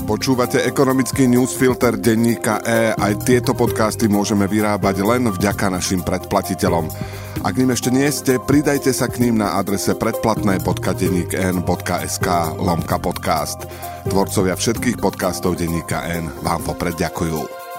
Počúvate ekonomický newsfilter denníka E. Aj tieto podcasty môžeme vyrábať len vďaka našim predplatiteľom. Ak ním ešte nie ste, pridajte sa k ním na adrese predplatné.dennikn.sk/podcast. Tvorcovia všetkých podcastov denníka N vám vopred ďakujú.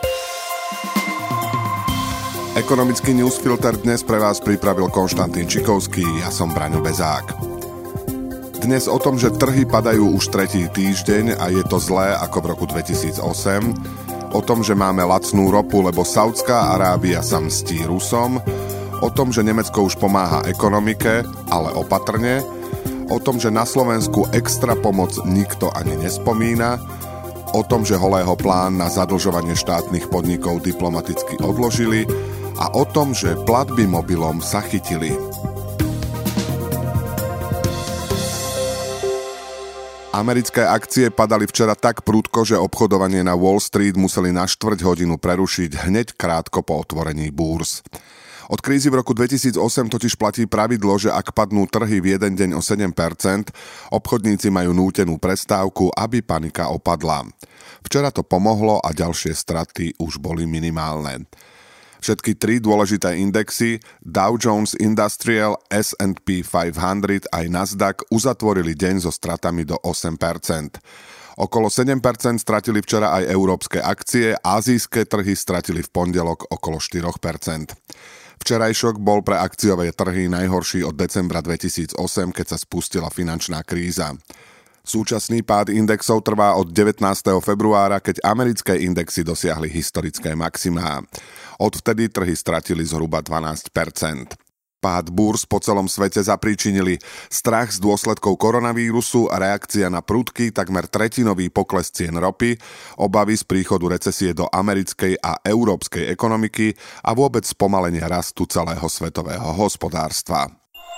Ekonomický newsfilter dnes pre vás pripravil Konštantín Čikovský, ja som Braňo Bezák. Dnes o tom, že trhy padajú už tretí týždeň a je to zlé ako v roku 2008. O tom, že máme lacnú ropu, lebo Saudská Arábia sa mstí Rusom. O tom, že Nemecko už pomáha ekonomike, ale opatrne. O tom, že na Slovensku extra pomoc nikto ani nespomína. O tom, že Holého plán na zadlžovanie štátnych podnikov diplomaticky odložili. A o tom, že platby mobilom sa chytili. Americké akcie padali včera tak prudko, že obchodovanie na Wall Street museli na štvrť hodinu prerušiť hneď krátko po otvorení búrs. Od krízy v roku 2008 totiž platí pravidlo, že ak padnú trhy v jeden deň o 7%, obchodníci majú nútenú prestávku, aby panika opadla. Včera to pomohlo a ďalšie straty už boli minimálne. Všetky tri dôležité indexy, Dow Jones Industrial, S&P 500 aj Nasdaq uzatvorili deň so stratami do 8%. Okolo 7% stratili včera aj európske akcie, ázijské trhy stratili v pondelok okolo 4%. Včerajšok bol pre akciové trhy najhorší od decembra 2008, keď sa spustila finančná kríza. Súčasný pád indexov trvá od 19. februára, keď americké indexy dosiahli historické maximá. Odvtedy trhy stratili zhruba 12%. Pád búrs po celom svete zapríčinili strach z dôsledkov koronavírusu a reakcia na prudký, takmer tretinový pokles cien ropy, obavy z príchodu recesie do americkej a európskej ekonomiky a vôbec spomalenia rastu celého svetového hospodárstva.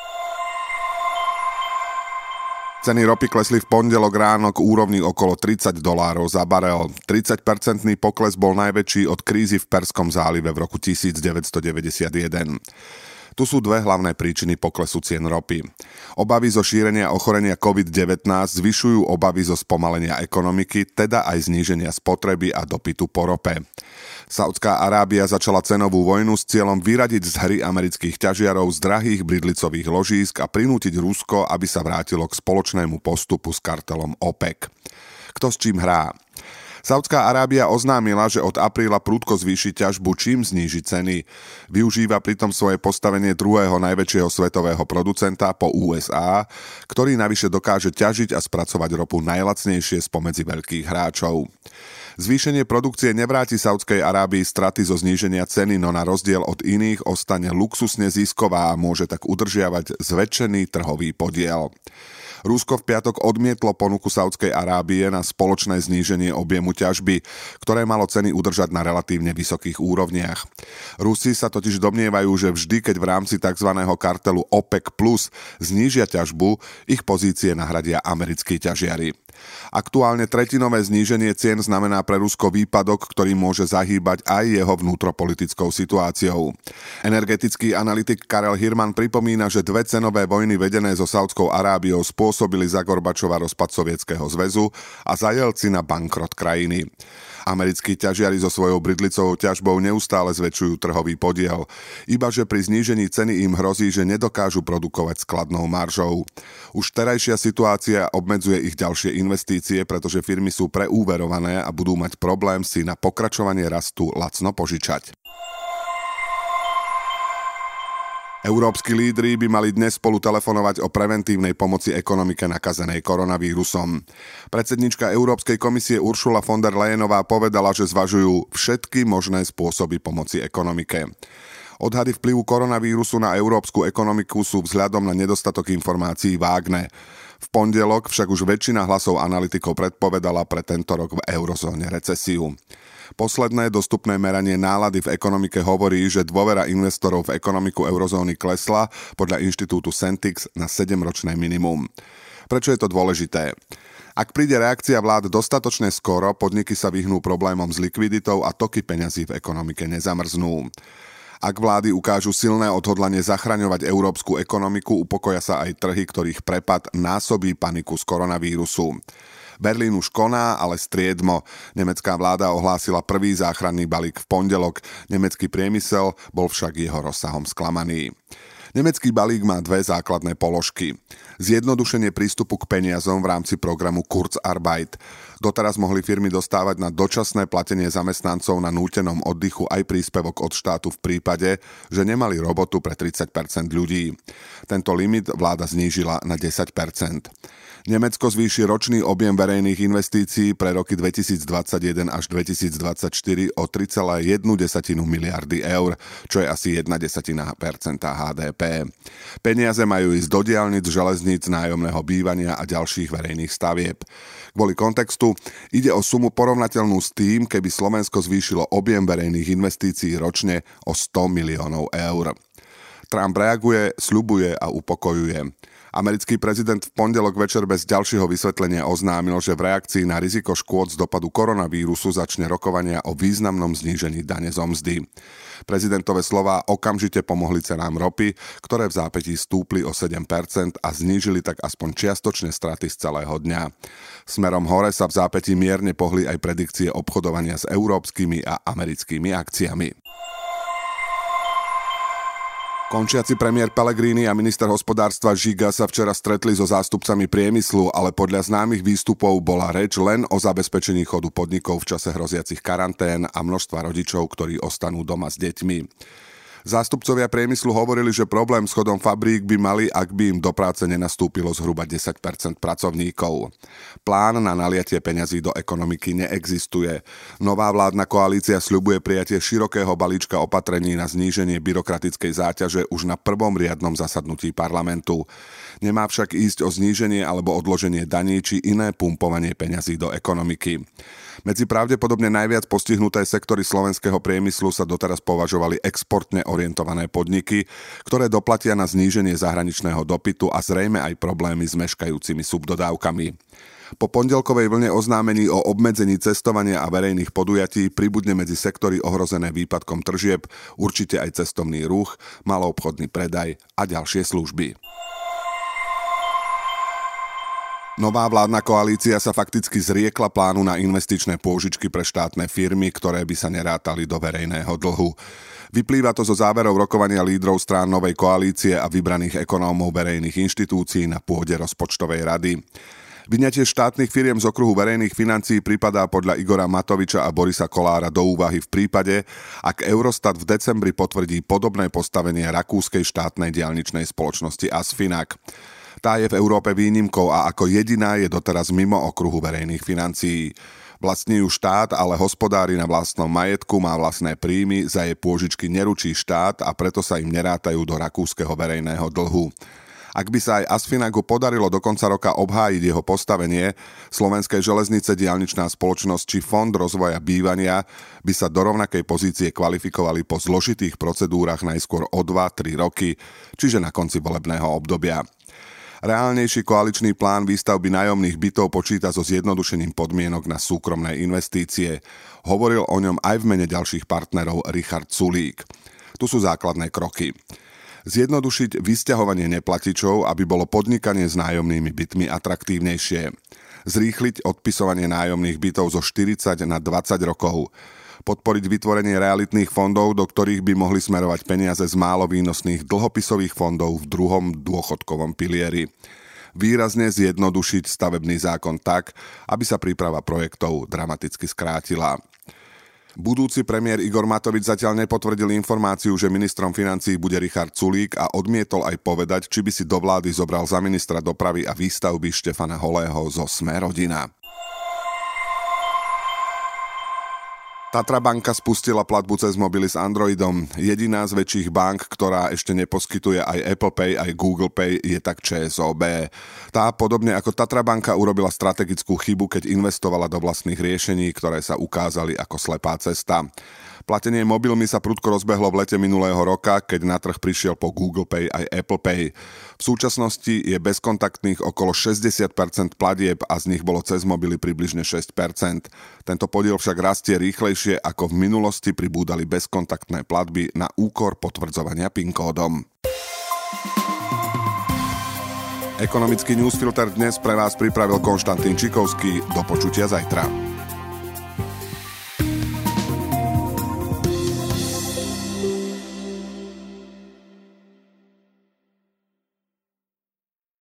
Ceny ropy klesli v pondelok ráno k úrovni okolo $30 za barel. 30% pokles bol najväčší od krízy v Perskom zálive v roku 1991. Tu sú dve hlavné príčiny poklesu cien ropy. Obavy zo šírenia ochorenia COVID-19 zvyšujú obavy zo spomalenia ekonomiky, teda aj zníženia spotreby a dopytu po rope. Saudská Arábia začala cenovú vojnu s cieľom vyradiť z hry amerických ťažiarov z drahých bridlicových ložísk a prinútiť Rusko, aby sa vrátilo k spoločnému postupu s kartelom OPEC. Kto s čím hrá? Saudská Arábia oznámila, že od apríla prudko zvýši ťažbu, čím zníži ceny. Využíva pritom svoje postavenie druhého najväčšieho svetového producenta po USA, ktorý navyše dokáže ťažiť a spracovať ropu najlacnejšie spomedzi veľkých hráčov. Zvýšenie produkcie nevráti Saudskej Arábii straty zo zníženia ceny, no na rozdiel od iných ostane luxusne zisková a môže tak udržiavať zväčšený trhový podiel. Rusko v piatok odmietlo ponuku Saudskej Arábie na spoločné zníženie objemu ťažby, ktoré malo ceny udržať na relatívne vysokých úrovniach. Rusi sa totiž domnievajú, že vždy, keď v rámci tzv. Kartelu OPEC Plus znížia ťažbu, ich pozície nahradia americkí ťažiari. Aktuálne tretinové zníženie cien znamená pre Rusko výpadok, ktorý môže zahýbať aj jeho vnútropolitickou situáciou. Energetický analytik Karel Hirman pripomína, že dve cenové vojny vedené so Saudskou Arábiou spôsobili za Gorbačova rozpad Sovietskeho zväzu a za Jelcina bankrot krajiny. Americkí ťažiari so svojou bridlicovou ťažbou neustále zväčšujú trhový podiel, ibaže pri znížení ceny im hrozí, že nedokážu produkovať skladnou maržou. Už terajšia situácia obmedzuje ich ďalšie investície, pretože firmy sú preúverované a budú mať problém si na pokračovanie rastu lacno požičať. Európski lídri by mali dnes spolu telefonovať o preventívnej pomoci ekonomike nakazenej koronavírusom. Predsednička Európskej komisie Ursula von der Leyenová povedala, že zvažujú všetky možné spôsoby pomoci ekonomike. Odhady vplyvu koronavírusu na európsku ekonomiku sú vzhľadom na nedostatok informácií vágne. V pondelok však už väčšina hlasov analytikov predpovedala pre tento rok v eurozóne recesiu. Posledné dostupné meranie nálady v ekonomike hovorí, že dôvera investorov v ekonomiku eurozóny klesla podľa inštitútu Sentix na 7-ročné minimum. Prečo je to dôležité? Ak príde reakcia vlád dostatočne skoro, podniky sa vyhnú problémom s likviditou a toky peňazí v ekonomike nezamrznú. Ak vlády ukážu silné odhodlanie zachraňovať európsku ekonomiku, upokoja sa aj trhy, ktorých prepad násobí paniku z koronavírusu. Berlín už koná, ale striedmo. Nemecká vláda ohlásila prvý záchranný balík v pondelok. Nemecký priemysel bol však jeho rozsahom sklamaný. Nemecký balík má dve základné položky. Zjednodušenie prístupu k peniazom v rámci programu Kurzarbeit. Doteraz mohli firmy dostávať na dočasné platenie zamestnancov na nútenom oddychu aj príspevok od štátu v prípade, že nemali robotu pre 30% ľudí. Tento limit vláda znížila na 10%. Nemecko zvýši ročný objem verejných investícií pre roky 2021 až 2024 o 3,1 miliardy eur, čo je asi 0,1% HDP. Peniaze majú ísť do diaľnic, železníc, nájomného bývania a ďalších verejných stavieb. Kvôli kontextu ide o sumu porovnateľnú s tým, keby Slovensko zvýšilo objem verejných investícií ročne o 100 miliónov eur. Trump reaguje, sľubuje a upokojuje. Americký prezident v pondelok večer bez ďalšieho vysvetlenia oznámil, že v reakcii na riziko škôd z dopadu koronavírusu začne rokovania o významnom znížení dane zo mzdy. Prezidentové slová okamžite pomohli cenám ropy, ktoré v zápätí stúpli o 7% a znížili tak aspoň čiastočné straty z celého dňa. Smerom hore sa v zápätí mierne pohli aj predikcie obchodovania s európskymi a americkými akciami. Končiaci premiér Pellegrini a minister hospodárstva Žiga sa včera stretli so zástupcami priemyslu, ale podľa známych výstupov bola reč len o zabezpečení chodu podnikov v čase hroziacich karantén a množstva rodičov, ktorí ostanú doma s deťmi. Zástupcovia priemyslu hovorili, že problém s chodom fabrík by mali, ak by im do práce nenastúpilo zhruba 10% pracovníkov. Plán na naliatie peňazí do ekonomiky neexistuje. Nová vládna koalícia sľubuje prijatie širokého balíčka opatrení na zníženie byrokratickej záťaže už na prvom riadnom zasadnutí parlamentu. Nemá však ísť o zníženie alebo odloženie daní či iné pumpovanie peňazí do ekonomiky. Medzi pravdepodobne najviac postihnuté sektory slovenského priemyslu sa doteraz považovali exportne orientované podniky, ktoré doplatia na zníženie zahraničného dopytu a zrejme aj problémy s meškajúcimi subdodávkami. Po pondelkovej vlne oznámení o obmedzení cestovania a verejných podujatí pribudne medzi sektory ohrozené výpadkom tržieb určite aj cestovný ruch, maloobchodný predaj a ďalšie služby. Nová vládna koalícia sa fakticky zriekla plánu na investičné pôžičky pre štátne firmy, ktoré by sa nerátali do verejného dlhu. Vyplýva to zo záverov rokovania lídrov strán novej koalície a vybraných ekonómov verejných inštitúcií na pôde rozpočtovej rady. Vyňatie štátnych firiem z okruhu verejných financií pripadá podľa Igora Matoviča a Borisa Kollára do úvahy v prípade, ak Eurostat v decembri potvrdí podobné postavenie rakúskej štátnej diaľničnej spoločnosti Asfinag. Tá je v Európe výnimkou a ako jediná je doteraz mimo okruhu verejných financií. Vlastní ju štát, ale hospodári na vlastnom majetku, má vlastné príjmy, za jej pôžičky neručí štát a preto sa im nerátajú do rakúskeho verejného dlhu. Ak by sa aj Asfinagu podarilo do konca roka obhájiť jeho postavenie, Slovenské železnice, diaľničná spoločnosť či Fond rozvoja bývania by sa do rovnakej pozície kvalifikovali po zložitých procedúrach najskôr o 2-3 roky, čiže na konci volebného obdobia. Reálnejší koaličný plán výstavby nájomných bytov počíta so zjednodušením podmienok na súkromné investície. Hovoril o ňom aj v mene ďalších partnerov Richard Sulík. Tu sú základné kroky. Zjednodušiť vysťahovanie neplatičov, aby bolo podnikanie s nájomnými bytmi atraktívnejšie. Zrýchliť odpisovanie nájomných bytov zo 40 na 20 rokov. Podporiť vytvorenie realitných fondov, do ktorých by mohli smerovať peniaze z málo výnosných dlhopisových fondov v druhom dôchodkovom pilieri. Výrazne zjednodušiť stavebný zákon tak, aby sa príprava projektov dramaticky skrátila. Budúci premiér Igor Matovič zatiaľ nepotvrdil informáciu, že ministrom financií bude Richard Sulík a odmietol aj povedať, či by si do vlády zobral za ministra dopravy a výstavby Štefana Holého zo Smer-rodina. Tatra banka spustila platbu cez mobily s Androidom. Jediná z väčších bank, ktorá ešte neposkytuje aj Apple Pay, aj Google Pay, je tak ČSOB. Tá podobne ako Tatra banka urobila strategickú chybu, keď investovala do vlastných riešení, ktoré sa ukázali ako slepá cesta. Platenie mobilmi sa prudko rozbehlo v lete minulého roka, keď na trh prišiel po Google Pay aj Apple Pay. V súčasnosti je bezkontaktných okolo 60% platieb a z nich bolo cez mobily približne 6%. Tento podiel však rastie rýchlejšie, ako v minulosti pribúdali bezkontaktné platby na úkor potvrdzovania PIN kódom. Ekonomický newsfilter dnes pre vás pripravil Konštantín Čikovský. Do počutia zajtra.